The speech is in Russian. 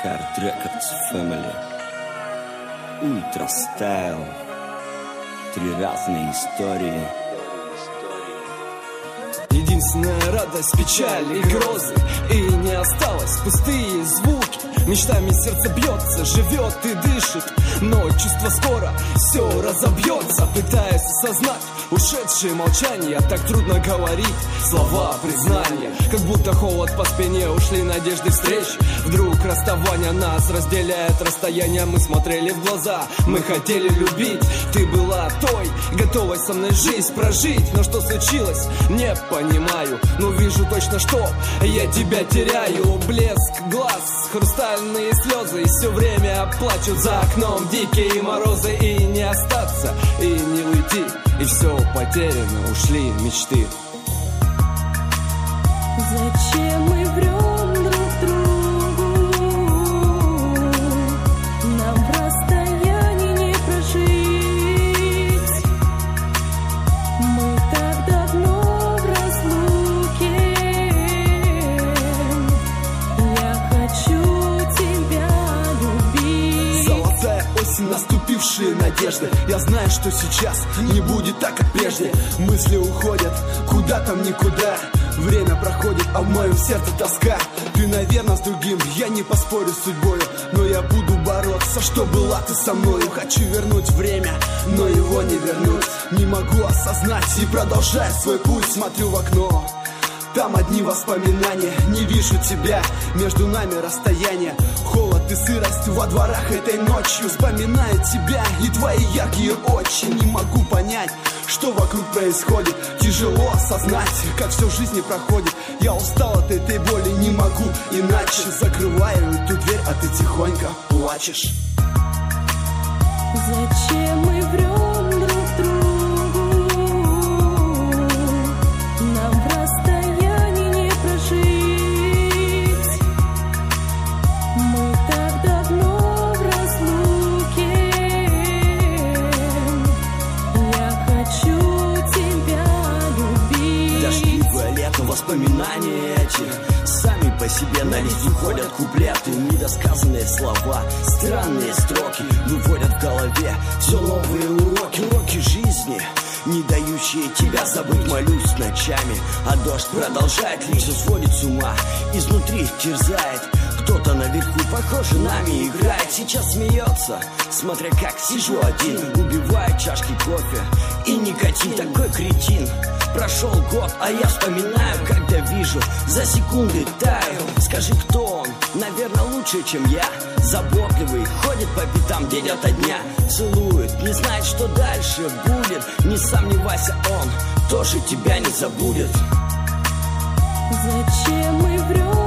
Hard Records Family, Ultra Style, 3 разные истории. Единственная радость, печаль и грозы, и не осталось пустые звуки. Мечтами сердце бьется, живет и дышит, но чувство скоро все разобьется. Пытаясь осознать ушедшие молчания, так трудно говорить слова признания. Как будто холод по спине, ушли надежды встреч. Вдруг расставание нас разделяет расстояние. Мы смотрели в глаза, мы хотели любить. Ты была той, готовой со мной жизнь прожить. Но что случилось, не понимаю. Но вижу точно, что я тебя теряю. Блеск глаз, хрустальные слезы, и все время плачут за окном дикие морозы. И не остаться, и не уйти, и все потеряно, ушли мечты. Зачем мы врем друг другу? Нам в расстоянии не прожить. Мы так давно в разлуке. Я хочу тебя любить. Золотая осень, наступившие надежды. Я знаю, что сейчас не будет так, как прежде. Мысли уходят куда-то в никуда. Время проходит, а в моем сердце тоска. Ты, наверное, с другим, я не поспорю с судьбой, но я буду бороться, что была ты со мною. Хочу вернуть время, но его не вернуть. Не могу осознать и продолжать свой путь. Смотрю в окно, там одни воспоминания. Не вижу тебя, между нами расстояние. Холод и сырость во дворах этой ночью. Вспоминаю тебя и твои яркие очи. Не могу понять, что вокруг происходит. Тяжело осознать, как все в жизни проходит. Я устал от этой боли, не могу иначе. Закрываю эту дверь, а ты тихонько плачешь. Зачем мы врем друг другу? Нам в расстоянии не прожить. Мы так давно в разлуке. Я хочу тебя любить. Дождливое лето, воспоминания эти сами по себе на лист уходят куплеты. Недосказанные слова, странные строки выводят в голове все новые уроки. Уроки жизни, не дающие тебя забыть. Молюсь ночами, а дождь продолжает лить. Сводит с ума, изнутри терзает. Кто-то наверху, похоже, нами играет. Сейчас смеется, смотря как сижу один. Убивает чашки кофе и никотин. Такой кретин. Прошел год, а я вспоминаю, когда вижу, за секунды таю. Скажи, кто он? Наверное, лучше, чем я. Заботливый, ходит по пятам день ото дня. Целует, не знает, что дальше будет. Не сомневайся, он тоже тебя не забудет. Зачем мы врем